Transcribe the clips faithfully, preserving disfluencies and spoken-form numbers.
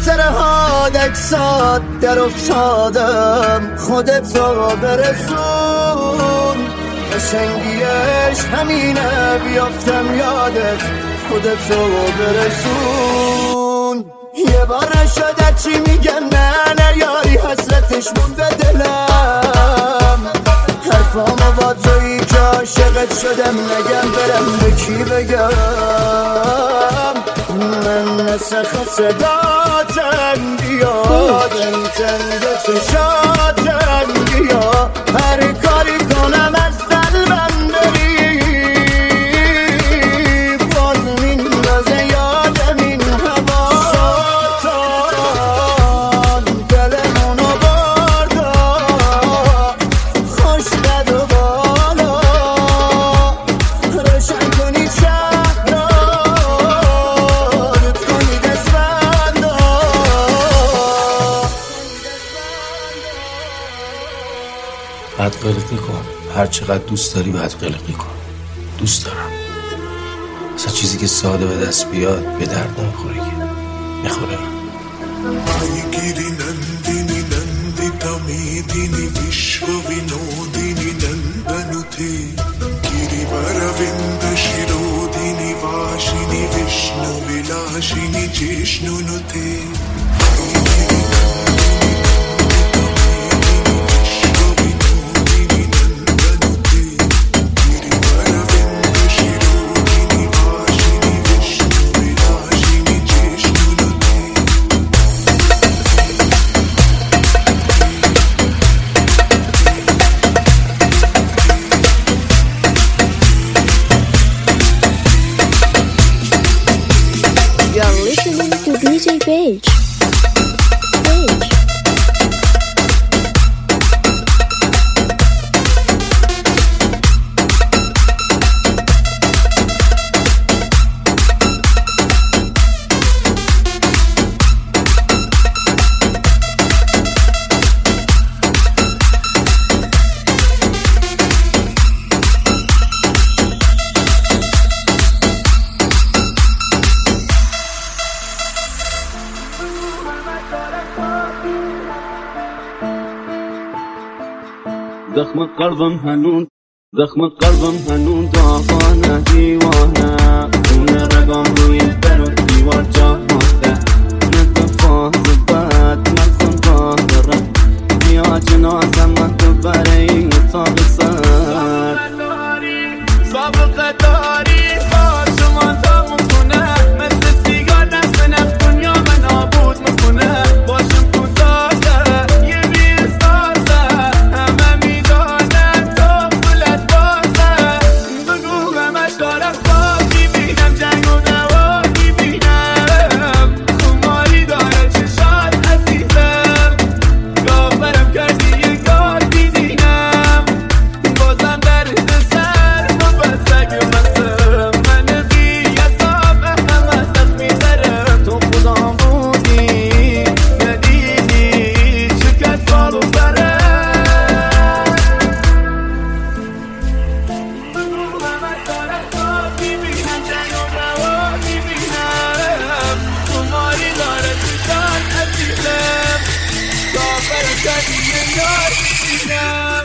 خاطره ها دکسات در افتادم، خودت رو برسون. قشنگیش همینه بیافتم یادت، خودت رو برسون. یه بار نشده چی میگم نه نه یاری، حسرتش مونده دلم. حرفامو با تویی که عاشقت شدم، نگم برم به کی بگم. من نسخ صداتم بیا، دل تنگ چشاتم بیا. هر کاری کنم از قلبم بری، باز میندازه یادم این هوا. سلطان دلمونو بردا، خوش قد و بالا. روشن کنی شهر را، رد کنی دستبندا. بعد غلطی کن، هر چقدر دوست داری بعد غلطی کن. دوست دارم. اصلا چیزی که ساده به دست بیاد به درد نمیخوره که میخوره. Aigiri nandini nandita medini vishwa vinodini nandanute. Girivaravinda shirodini vashini vishnu vilashini jishnunute. D J Page. Page. زخم قلبم هنون زخم قلبم هنون داغانه دیوانه. خون رگام روی در و دیوار جا مانده. نتفاز بد مغزم راه داره. بیا جنازم من تو برای اتاق سر. سابقه داری آسمان تموم کنه. مثل سیگار دست نف دنیا من نابود میکنه. باشم تو سازه یه بیر سازه. همه میدانم تو پولت بازه. بگو همش دارم خواهی بینم. جنگ و نواهی بینم. خماری داره چشات عزیزم. گاورم کردی یه گار دیدینم. بازم درد سر مبسک مسم. من بی حساب همه سخت میذارم. تو خودم بودی ندیدی شکست بالو سرم. بگو همه دارم خواهی بینم. جنگ و نواهی بینم. خماری داره چشات عزیزم. گاورم کردی یه گار دیدینم.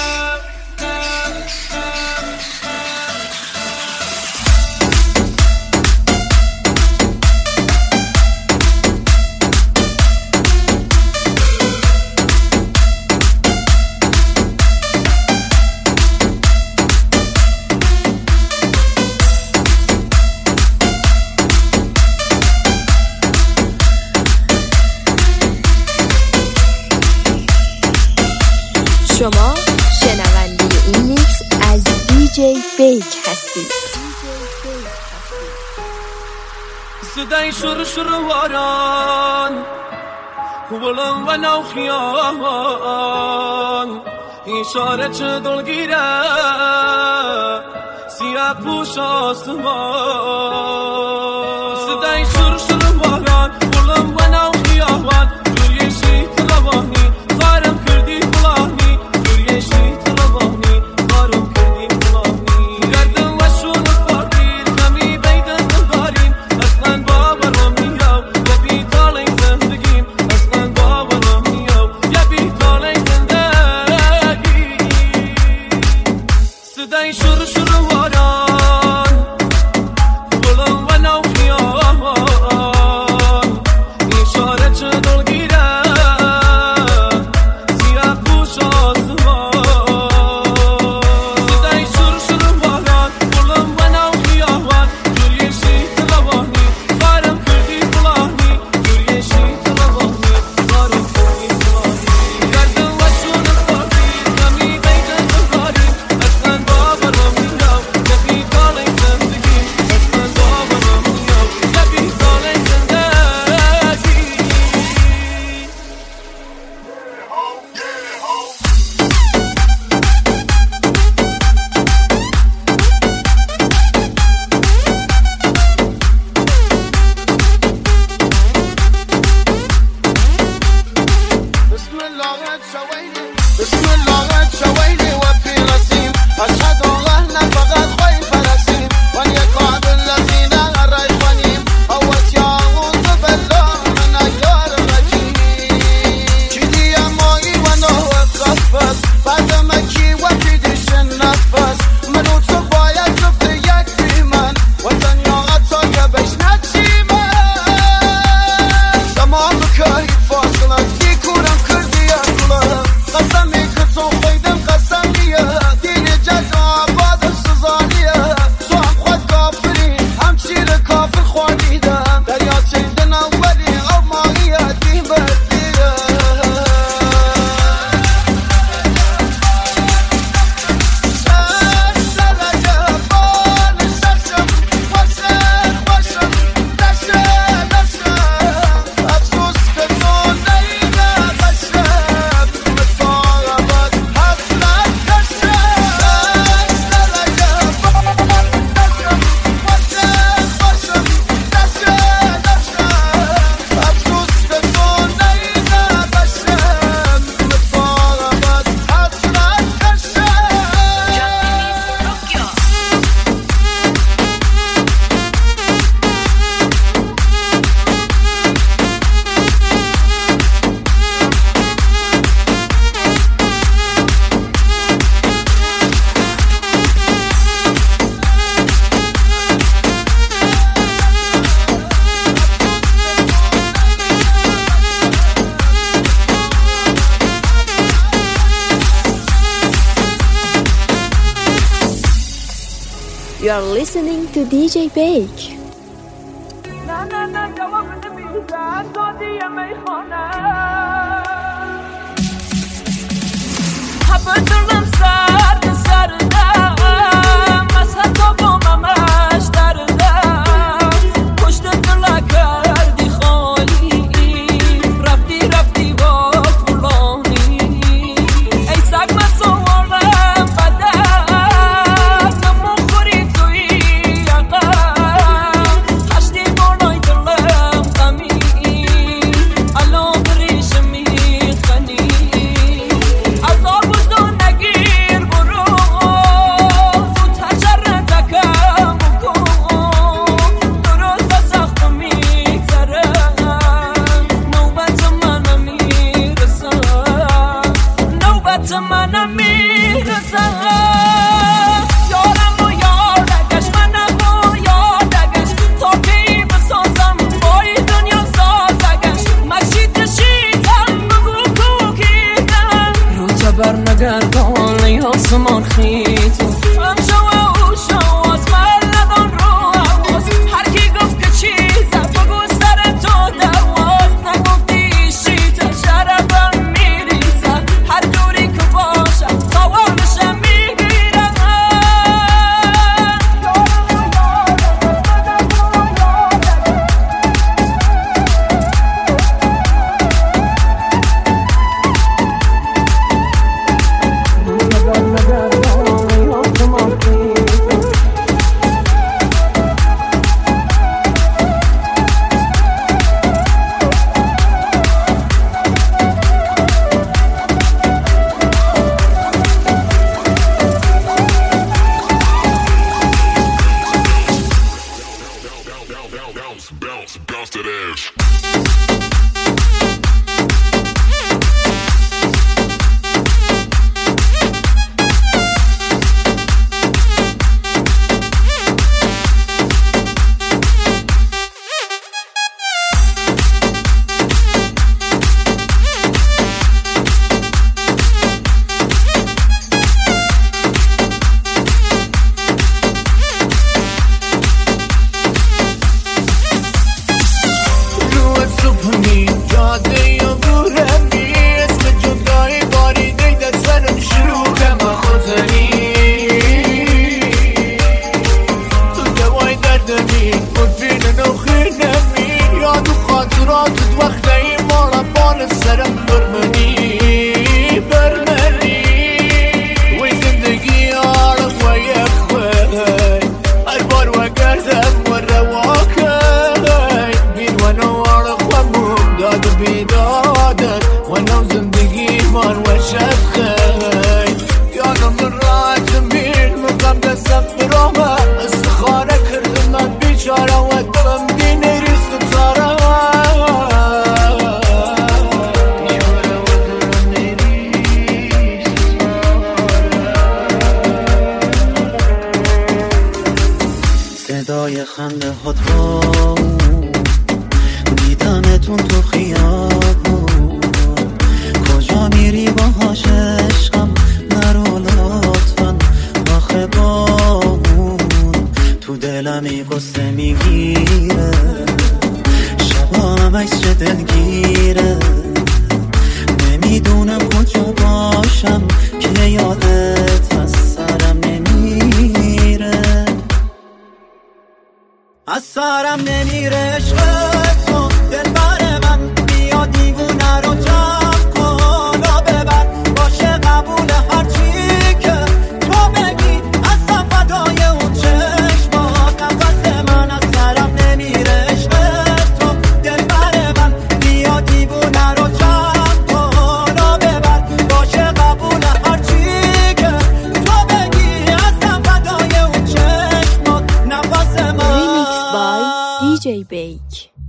شما شنونده این میکس از دی جی بیک هستید. صدای شروع شروع واران بلند و نوخیان. اشاره چه دلگیره سیاه پوش آسمان. صدای شروع شروع واران بلند و نوخیان. جوری شیط روانی خارم کردی فلانی. جوری شیط روانی خارم کردی فلانی. گردم و شون فاقیر کمی بیدن نداریم. اصلا باورم نیاو و بیتالین زنده. are listening to دی جی Bake. نه نه نه جواب نمیدن دادی میخانه همه دلم سرد سردم از حتی با ممش دردم پشت دل کردی خالی رفتی رفتی با فلانی ای سگ من سوالم بدم نمو خوری توی یقم هشتی بالای دلم غمی الان بریش میخنی عذاب وجدان نگیر برو زود حجر تکم بکن درست سخت میگذرم نوبت منم میرسم نوبت منم میرسم یارم و یادگش منم و یادگش تا کی بسازم بای دنیا سازگش مشید شیدم بگو کوکیدم رو تبر نگردان ای آسمان خیتو هم شو او شو از من ندان رو حواس هر کی گفت که چیزه بگو سر تو دواز نگفتی شیطه شرفم میریزه هر جوری که باشم خوابشم میگیرم Bounce, bounce, bounce that ass. صدای خنده هات ها دیدمتون تو خیابون کجا میری باهاش عشقم نرو لطفا آخه بامون تو دلمی قصه میگیره شبا هم عکس چه دلگیره نمیدونم کجا باشم که یادت از سرم نمیره از سرم نمیره عشقت تو دلبر من بیا دیوونه رو جمع کن و ببر باشه قبول هرچی که تو بگی اصلا فدای اون چشمات نفس من از سرم نمیره عشقت تو دلبر من بیا دیوونه رو جمع کن و ببر باشه قبول هرچی که تو بگی اصلا فدای اون چشمات نفس من Remix by دی جی Bake.